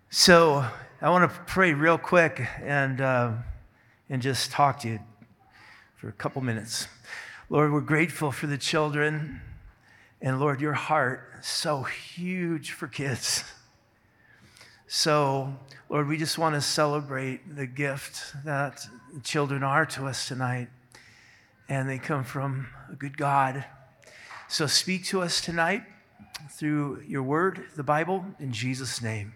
So I want to pray real quick and just talk to you for a couple minutes. Lord, we're grateful for the children, and Lord, your heart is so huge for kids. So, Lord, we just want to celebrate the gift that children are to us tonight, and they come from a good God. So speak to us tonight through your word, the Bible, in Jesus' name.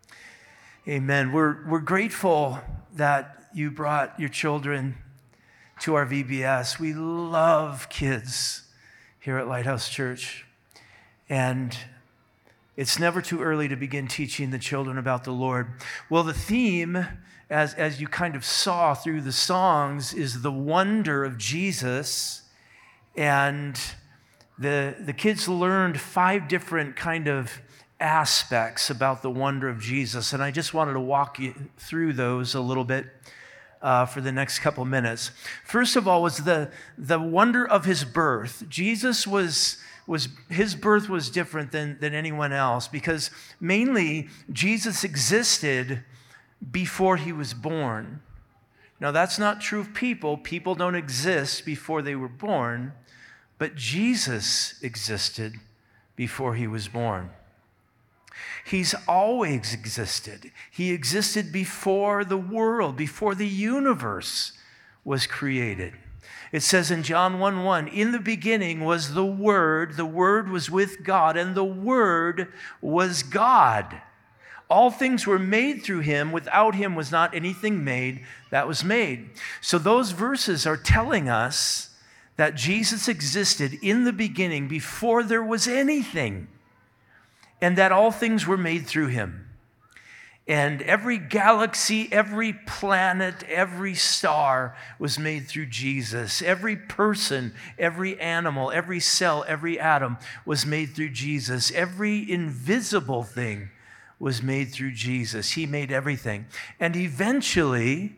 Amen. We're grateful that you brought your children to our VBS. We love kids here at Lighthouse Church. And it's never too early to begin teaching the children about the Lord. Well, the theme, as you kind of saw through the songs, is the wonder of Jesus. And the kids learned 5 different kind of aspects about the wonder of Jesus, and I just wanted to walk you through those a little bit for the next couple minutes. First of all was the wonder of his birth. Jesus his birth was different than anyone else, because mainly Jesus existed before he was born. Now that's not true of people. People don't exist before they were born, but Jesus existed before he was born. He's always existed. He existed before the world, before the universe was created. It says in John 1:1, in the beginning was the Word was with God, and the Word was God. All things were made through him. Without him was not anything made that was made. So those verses are telling us that Jesus existed in the beginning before there was anything, and that all things were made through him. And every galaxy, every planet, every star was made through Jesus. Every person, every animal, every cell, every atom was made through Jesus. Every invisible thing was made through Jesus. He made everything. And eventually,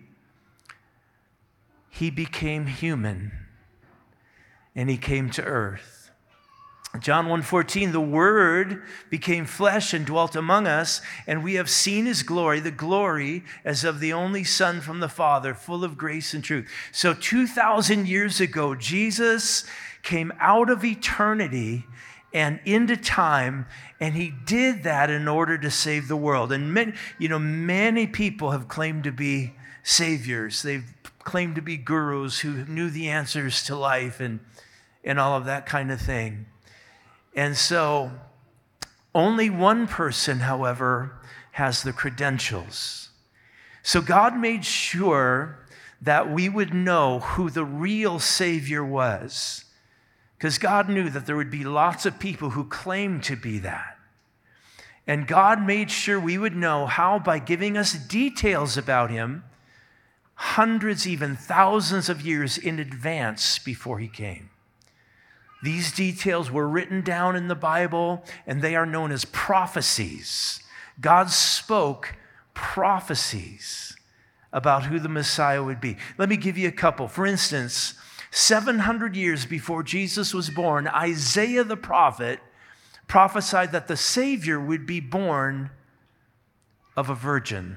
he became human, and he came to earth. John 1:14, the Word became flesh and dwelt among us, and we have seen his glory, the glory as of the only Son from the Father, full of grace and truth. So 2,000 years ago, Jesus came out of eternity and into time, and he did that in order to save the world. And many people have claimed to be saviors. They've claimed to be gurus who knew the answers to life and all of that kind of thing. And so only one person, however, has the credentials. So God made sure that we would know who the real Savior was, because God knew that there would be lots of people who claimed to be that. And God made sure we would know how by giving us details about him hundreds, even thousands of years in advance before he came. These details were written down in the Bible, and they are known as prophecies. God spoke prophecies about who the Messiah would be. Let me give you a couple. For instance, 700 years before Jesus was born, Isaiah the prophet prophesied that the Savior would be born of a virgin.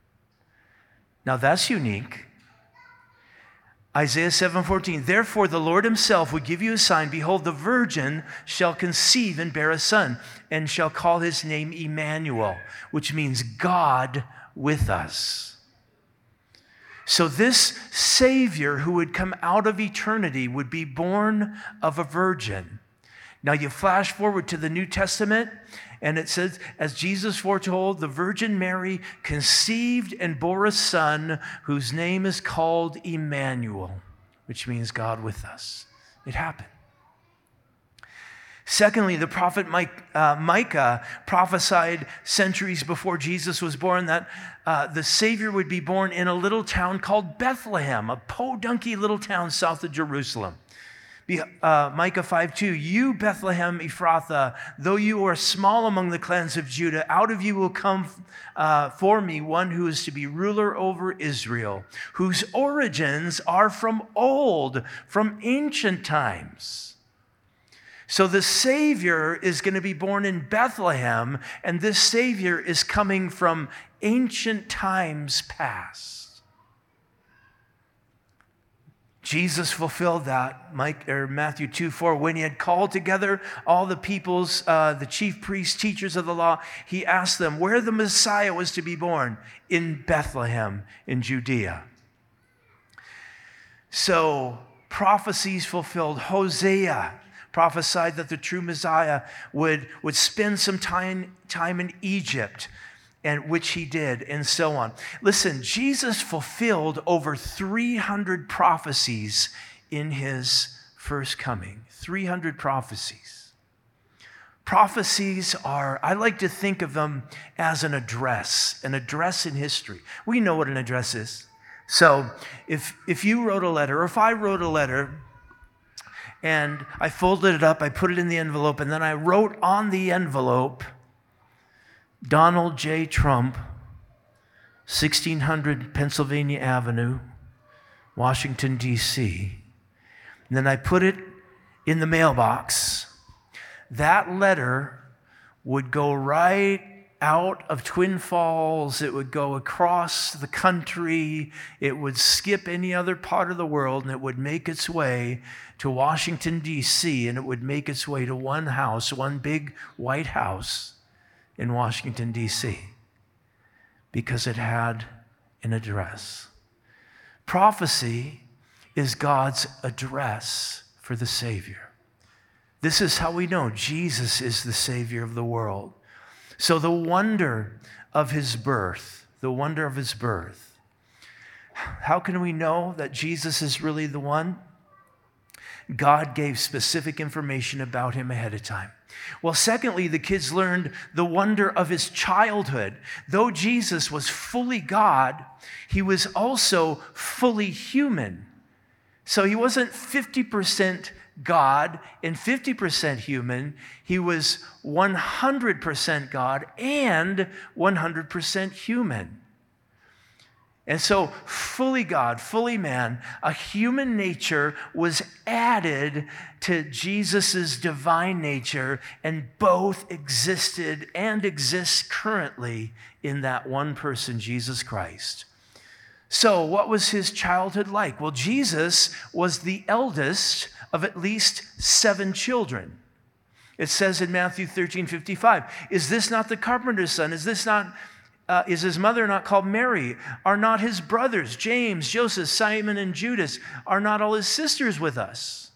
Now that's unique. Isaiah 7:14, therefore the Lord himself will give you a sign. Behold, the virgin shall conceive and bear a son, and shall call his name Emmanuel, which means God with us. So this Savior who would come out of eternity would be born of a virgin. Now you flash forward to the New Testament, and it says, as Jesus foretold, the Virgin Mary conceived and bore a son whose name is called Emmanuel, which means God with us. It happened. Secondly, the prophet Micah prophesied centuries before Jesus was born that the Savior would be born in a little town called Bethlehem, a podunky little town south of Jerusalem. Micah 5:2, you, Bethlehem Ephrathah, though you are small among the clans of Judah, out of you will come for me one who is to be ruler over Israel, whose origins are from old, from ancient times. So the Savior is going to be born in Bethlehem, and this Savior is coming from ancient times past. Jesus fulfilled that, Matthew 2:4, when he had called together all the peoples, the chief priests, teachers of the law, he asked them where the Messiah was to be born. In Bethlehem, in Judea. So prophecies fulfilled. Hosea prophesied that the true Messiah would spend some time in Egypt, and which he did, and so on. Listen, Jesus fulfilled over 300 prophecies in his first coming. 300 prophecies. Prophecies are, I like to think of them as an address in history. We know what an address is. So if you wrote a letter, or if I wrote a letter, and I folded it up, I put it in the envelope, and then I wrote on the envelope, Donald J. Trump, 1600 Pennsylvania Avenue, Washington, D.C. And then I put it in the mailbox. That letter would go right out of Twin Falls. It would go across the country. It would skip any other part of the world, and it would make its way to Washington, D.C., and it would make its way to one house, one big white house in Washington, D.C., because it had an address. Prophecy is God's address for the Savior. This is how we know Jesus is the Savior of the world. So the wonder of his birth, how can we know that Jesus is really the one? God gave specific information about him ahead of time. Well, secondly, the kids learned the wonder of his childhood. Though Jesus was fully God, he was also fully human. So he wasn't 50% God and 50% human. He was 100% God and 100% human. And so fully God, fully man, a human nature was added to Jesus' divine nature, and both existed and exist currently in that one person, Jesus Christ. So what was his childhood like? Well, Jesus was the eldest of at least 7 children. It says in Matthew 13:55, is this not the carpenter's son? Is his mother not called Mary? Are not his brothers, James, Joseph, Simon, and Judas, are not all his sisters with us?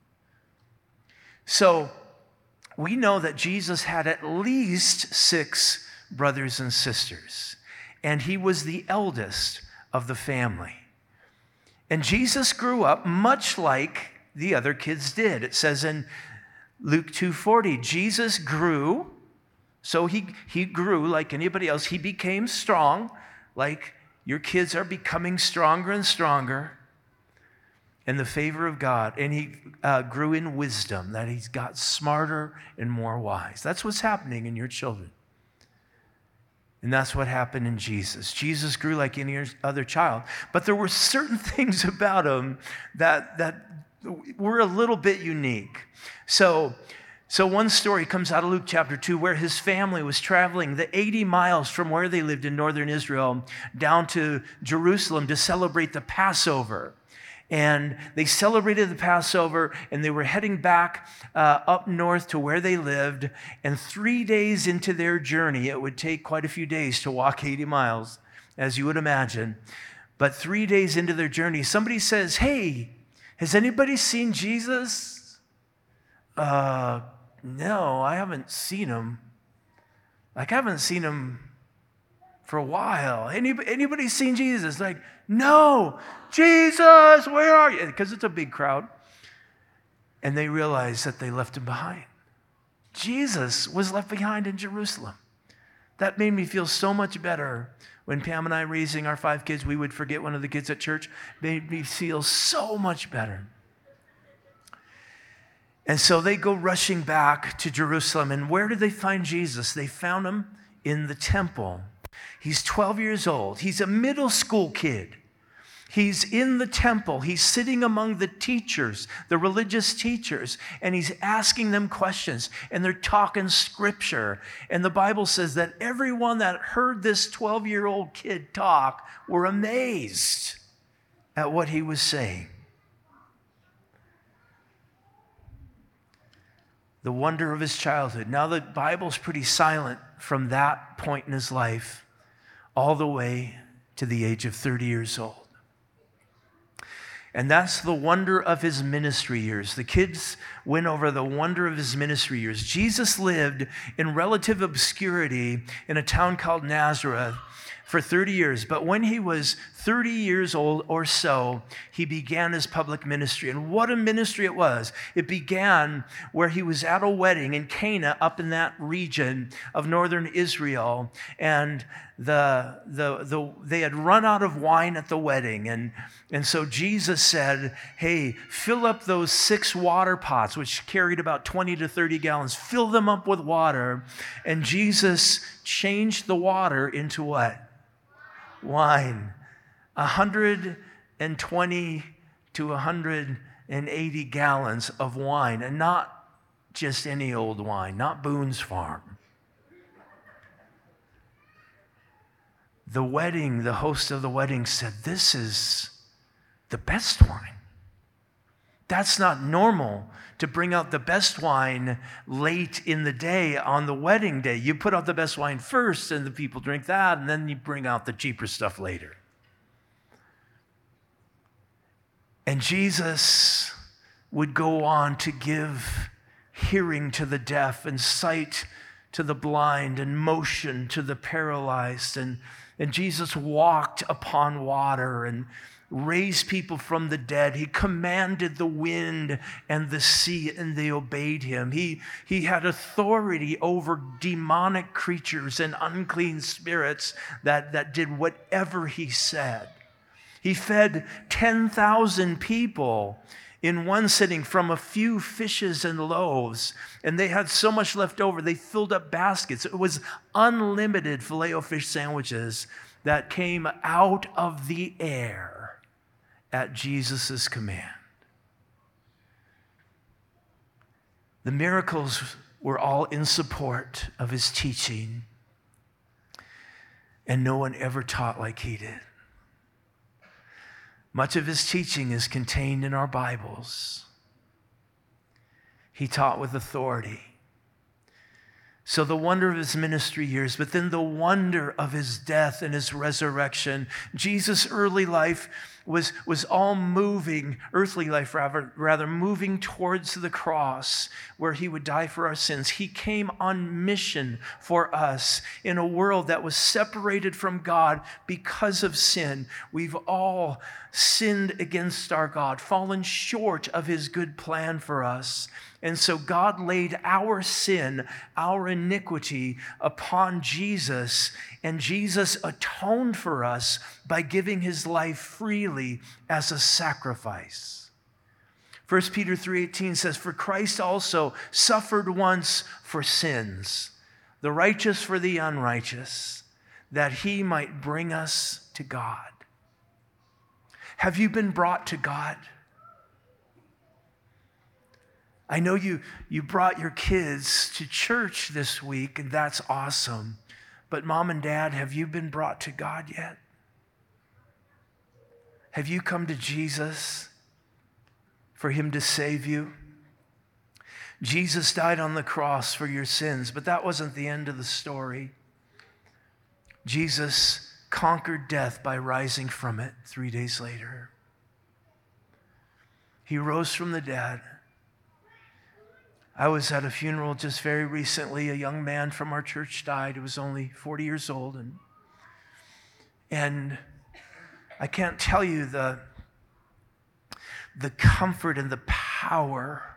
So we know that Jesus had at least 6 brothers and sisters, and he was the eldest of the family. And Jesus grew up much like the other kids did. It says in Luke 2:40, Jesus grew. So he grew like anybody else. He became strong, like your kids are becoming stronger and stronger in the favor of God. And he grew in wisdom, that he's got smarter and more wise. That's what's happening in your children. And that's what happened in Jesus. Jesus grew like any other child. But there were certain things about him that were a little bit unique. So one story comes out of Luke chapter 2 where his family was traveling the 80 miles from where they lived in northern Israel down to Jerusalem to celebrate the Passover. And they celebrated the Passover, and they were heading back up north to where they lived. And 3 days into their journey, it would take quite a few days to walk 80 miles, as you would imagine. But 3 days into their journey, somebody says, hey, has anybody seen Jesus? No, I haven't seen him. I haven't seen him for a while. Anybody seen Jesus? Like, no, Jesus, where are you? Because it's a big crowd. And they realized that they left him behind. Jesus was left behind in Jerusalem. That made me feel so much better. When Pam and I raising our 5 kids, we would forget one of the kids at church. Made me feel so much better. And so they go rushing back to Jerusalem. And where did they find Jesus? They found him in the temple. He's 12 years old. He's a middle school kid. He's in the temple. He's sitting among the teachers, the religious teachers, and he's asking them questions, and they're talking scripture. And the Bible says that everyone that heard this 12-year-old kid talk were amazed at what he was saying. The wonder of his childhood. Now the Bible's pretty silent from that point in his life all the way to the age of 30 years old. And that's the wonder of his ministry years. The kids went over the wonder of his ministry years. Jesus lived in relative obscurity in a town called Nazareth for 30 years. But when he was 30 years old or so, he began his public ministry. And what a ministry it was. It began where he was at a wedding in Cana up in that region of northern Israel. And they had run out of wine at the wedding. And so Jesus said, hey, fill up those 6 water pots, which carried about 20 to 30 gallons. Fill them up with water. And Jesus changed the water into what? Wine. 120 to 180 gallons of wine, and not just any old wine, not Boone's Farm. The host of the wedding said, this is the best wine. That's not normal to bring out the best wine late in the day on the wedding day. You put out the best wine first and the people drink that, and then you bring out the cheaper stuff later. And Jesus would go on to give hearing to the deaf and sight to the blind and motion to the paralyzed. And Jesus walked upon water and raised people from the dead. He commanded the wind and the sea, and they obeyed him. He had authority over demonic creatures and unclean spirits that did whatever he said. He fed 10,000 people in one sitting from a few fishes and loaves, and they had so much left over, they filled up baskets. It was unlimited Filet-O-Fish sandwiches that came out of the air at Jesus' command. The miracles were all in support of his teaching, and no one ever taught like he did. Much of his teaching is contained in our Bibles. He taught with authority. So the wonder of his ministry years, but then the wonder of his death and his resurrection. Jesus' early life was all moving, earthly life rather, moving towards the cross where he would die for our sins. He came on mission for us in a world that was separated from God because of sin. We've all sinned against our God, fallen short of his good plan for us. And so God laid our sin, our iniquity upon Jesus, and Jesus atoned for us by giving his life freely as a sacrifice. 1 Peter 3:18 says, "For Christ also suffered once for sins, the righteous for the unrighteous, that he might bring us to God." Have you been brought to God? I know you brought your kids to church this week, and that's awesome. But mom and dad, have you been brought to God yet? Have you come to Jesus for him to save you? Jesus died on the cross for your sins, but that wasn't the end of the story. Jesus conquered death by rising from it 3 days later. He rose from the dead. I was at a funeral just very recently. A young man from our church died. He was only 40 years old. And I can't tell you the comfort and the power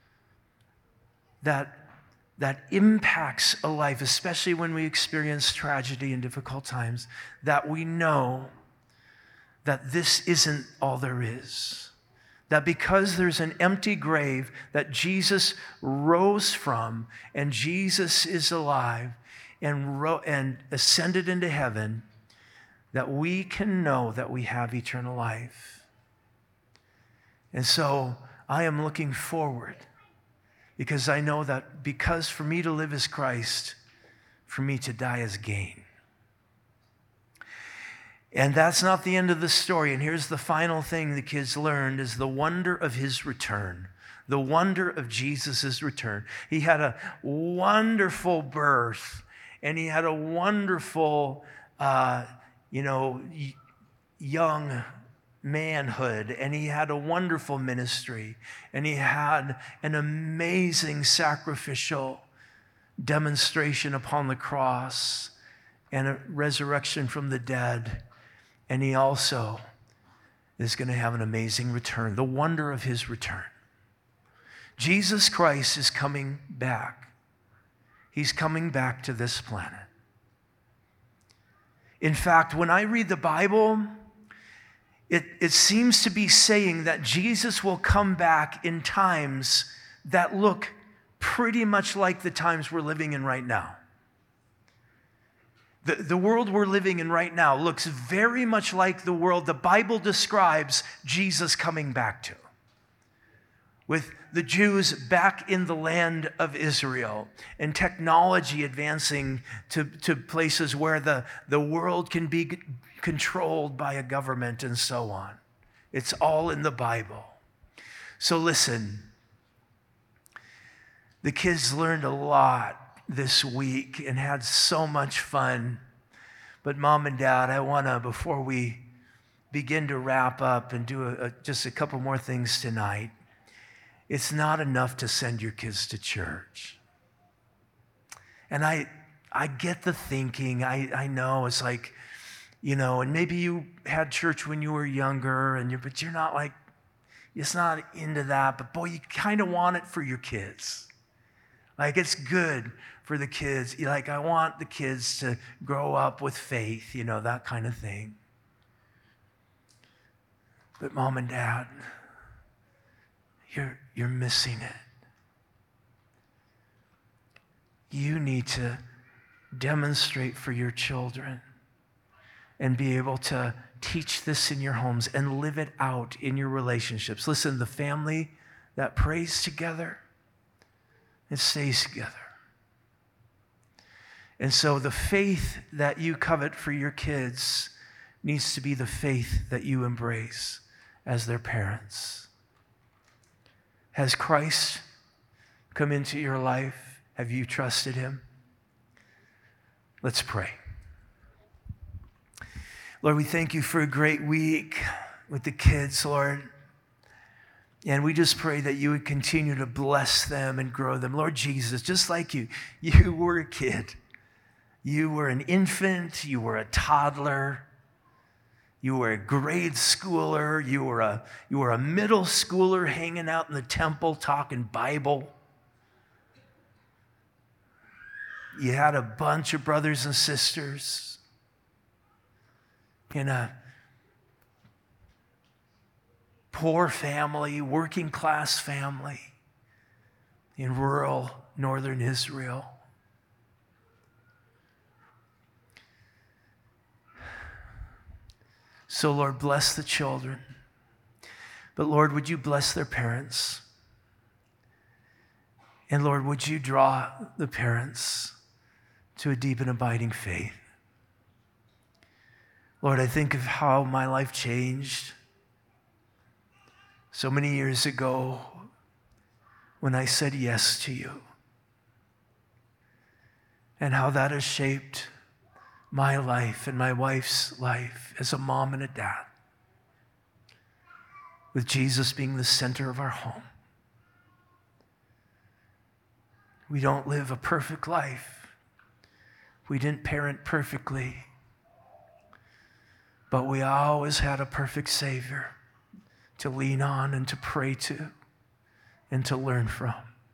that impacts a life, especially when we experience tragedy and difficult times, that we know that this isn't all there is. That because there's an empty grave that Jesus rose from, and Jesus is alive and ascended into heaven, that we can know that we have eternal life. And so I am looking forward, because I know that because for me to live is Christ, for me to die is gain. And that's not the end of the story. And here's the final thing the kids learned is the wonder of his return. The wonder of Jesus' return. He had a wonderful birth, and he had a wonderful, young manhood, and he had a wonderful ministry, and he had an amazing sacrificial demonstration upon the cross and a resurrection from the dead. And he also is going to have an amazing return, the wonder of his return. Jesus Christ is coming back. He's coming back to this planet. In fact, when I read the Bible, it seems to be saying that Jesus will come back in times that look pretty much like the times we're living in right now. The world we're living in right now looks very much like the world the Bible describes Jesus coming back to, with the Jews back in the land of Israel and technology advancing to places where the world can be controlled by a government and so on. It's all in the Bible. So listen, the kids learned a lot this week and had so much fun. But Mom and Dad, I want to, before we begin to wrap up and do just a couple more things tonight, it's not enough to send your kids to church. And I get the thinking. I know it's like, and maybe you had church when you were younger, but you're not like, it's not into that. But boy, you kind of want it for your kids. Like, it's good for the kids. I want the kids to grow up with faith, that kind of thing. But Mom and Dad, you're missing it. You need to demonstrate for your children and be able to teach this in your homes and live it out in your relationships. Listen, the family that prays together, it stays together. And so the faith that you covet for your kids needs to be the faith that you embrace as their parents. Has Christ come into your life? Have you trusted him? Let's pray. Lord, we thank you for a great week with the kids, Lord. And we just pray that you would continue to bless them and grow them. Lord Jesus, just like you were a kid. You were an infant. You were a toddler. You were a grade schooler. You were a middle schooler hanging out in the temple talking Bible. You had a bunch of brothers and sisters in a poor family, working class family in rural northern Israel. So, Lord, bless the children. But, Lord, would you bless their parents? And, Lord, would you draw the parents to a deep and abiding faith? Lord, I think of how my life changed so many years ago when I said yes to you, and how that has shaped my life and my wife's life as a mom and a dad, with Jesus being the center of our home. We don't live a perfect life. We didn't parent perfectly, but we always had a perfect Savior to lean on and to pray to and to learn from.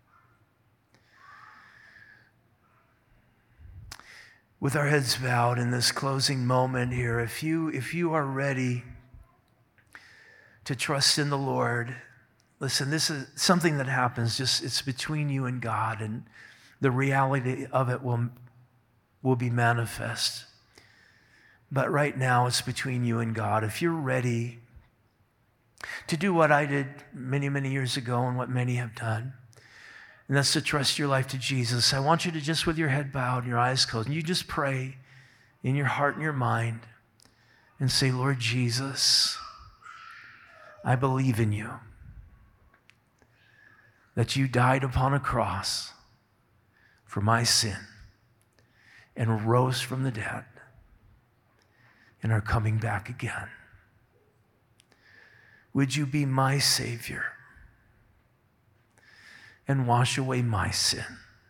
With our heads bowed in this closing moment here, if you are ready to trust in the Lord, listen, this is something that happens, it's between you and God, and the reality of it will be manifest. But right now, it's between you and God. If you're ready to do what I did many, many years ago and what many have done, and that's to trust your life to Jesus, I want you to just, with your head bowed and your eyes closed, and you just pray in your heart and your mind and say, Lord Jesus, I believe in you, that you died upon a cross for my sin and rose from the dead and are coming back again. Would you be my Savior and wash away my sin?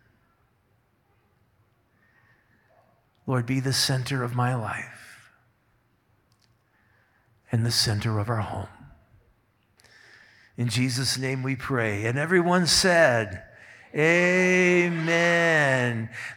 Lord, be the center of my life and the center of our home. In Jesus' name we pray. And everyone said, amen.